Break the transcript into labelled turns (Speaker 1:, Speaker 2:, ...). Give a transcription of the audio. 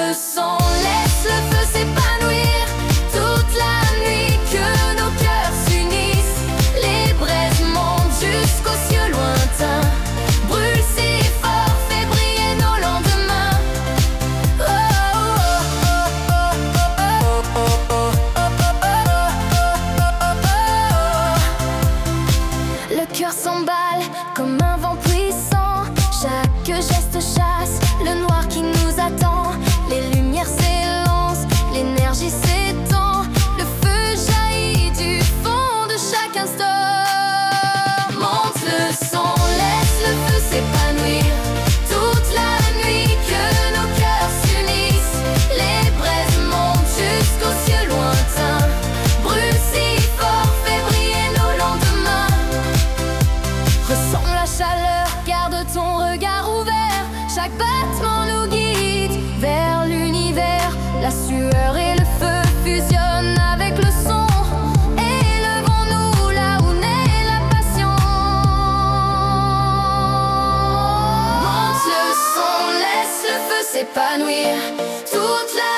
Speaker 1: le son, laisse le feu s'épanouir. Toute la nuit que nos cœurs s'unissent. Les braises montent jusqu'aux cieux lointains. Brûle si fort, fais briller nos lendemains. Oh, oh, oh, oh, oh, oh. Le cœur s'emballe comme un vent puissant. Chaque geste chasse le noir qui nous attend. Les lumières s'élancent, l'énergie s'étend. Le feu jaillit du fond de chaque instant. Monte le son, laisse le feu s'épanouir. Toute la nuit que nos cœurs s'unissent. Les braises montent jusqu'aux cieux lointains. Brûle si fort, fais briller nos lendemains. Ressens la chaleur, garde ton regard ouvert. Chaque battement nous guide vers l'univers. La sueur et le feu fusionnent avec le son. Élevons-nous là où naît la passion. Monte le son, laisse le feu s'épanouir. Toute la